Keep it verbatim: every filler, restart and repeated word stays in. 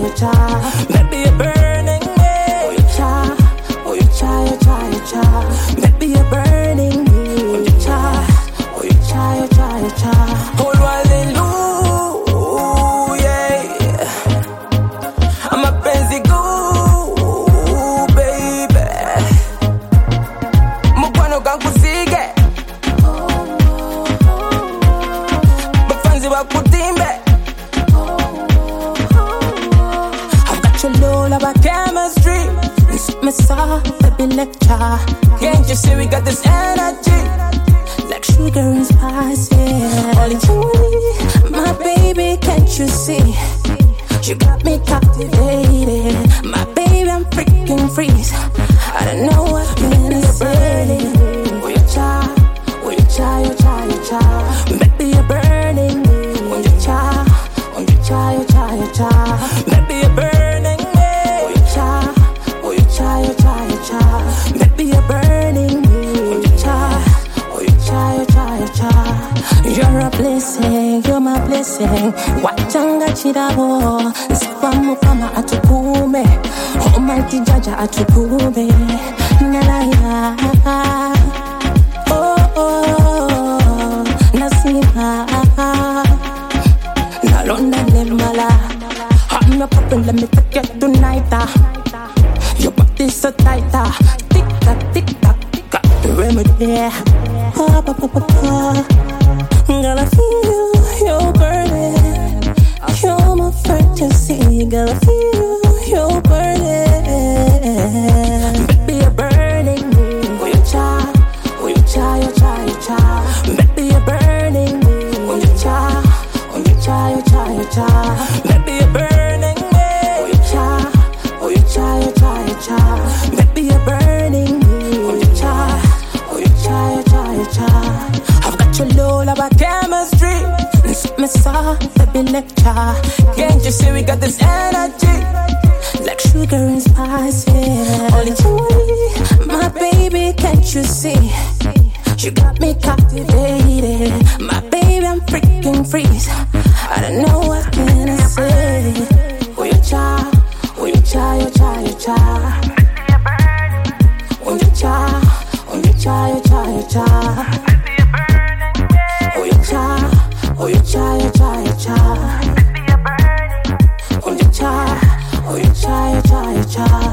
you cha. Maybe you're burning me. Oh, you cha. Oh, you cha, you cha, you cha. Maybe you're burning me. Oh, you cha. Oh, you cha, you cha, you cha. Whole world in blue, yeah. I'm a penzi goo, baby. Mukwano kankuzige. Bafanzi bakutimbe. I've got your low love chemistry. Me saw baby lecture. Can't you see we got this energy? Like sugar and spice, yeah. Only you, my baby, can't you see? You got me captivated. My baby, I'm freaking freeze. I don't know what can I say. Oh, you cha, oh, you cha, you cha, you cha. Maybe you're burning me. Oh, you cha, oh, you cha, you cha, you cha. Maybe you're burning me. Oh, you cha, oh, you cha, you cha, you cha. Maybe you're burning me. Oh, you cha, oh, you cha, you cha, you cha. You're a blessing, you're my blessing. Wachanga chidabo, sifamu kama atukume. Almighty Jaja atukume. Nalaya, oh oh, nasima. Nalonda nemala. I'm not popping, let me take you tonight. Your body's so tight. Tick tock, tick tock, got the remedy. Pa pa pa pa pa. Girl, I feel you, you're burning. You're my fantasy. Girl, I feel you, you're burning. Baby, you're burning me. Oh, you cha, oh, you cha, you cha, you cha. Baby, you're burning me. Oh, you cha, oh, you cha, you cha, you cha. Baby, you're burning me. Oh, you cha, oh, you cha, you cha, you cha. Baby, you're burning me. Oh, you cha, oh, you cha, you cha, you cha. I've got your low love chemistry. Me saw baby lecture. Can't you see we got this energy? Like sugar and spice, yeah. Only you, my baby, can't you see? You got me captivated. My baby, I'm freaking freeze. I don't know what can I say. Oh, you cha, oh, you cha, you cha, you cha. Oh, you cha, oh, you cha, you cha, you cha. Oh, you cha, oh, you cha, you cha, you cha. Oh, you cha, oh, you cha, you cha, you cha.